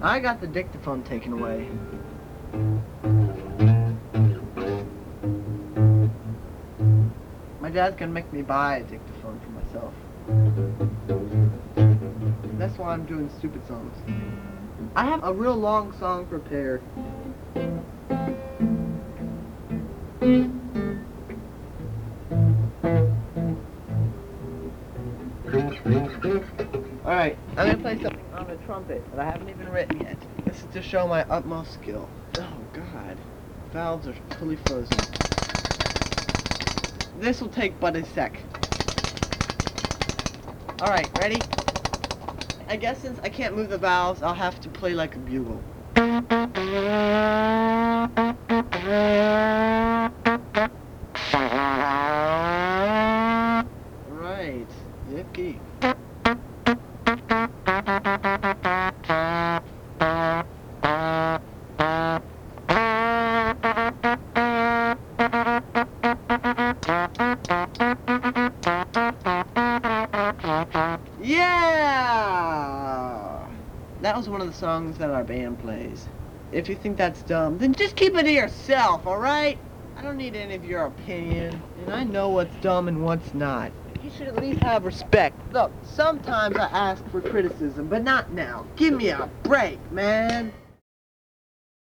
I got the dictaphone taken away. My dad's gonna make me buy a dictaphone for myself. That's why I'm doing stupid songs. I have a real long song prepared. Alright, I'm gonna play something on the trumpet that I haven't even written yet. This is to show my utmost skill. Oh god. Valves are totally frozen. This will take but a sec. Alright, ready? I guess since I can't move the valves, I'll have to play like a bugle. Right, yippee. Yeah! That was one of the songs that our band plays. If you think that's dumb, then just keep it to yourself, alright? I don't need any of your opinion, and I know what's dumb and what's not. You should at least have respect. Look, sometimes I ask for criticism, but not now. Give me a break, man.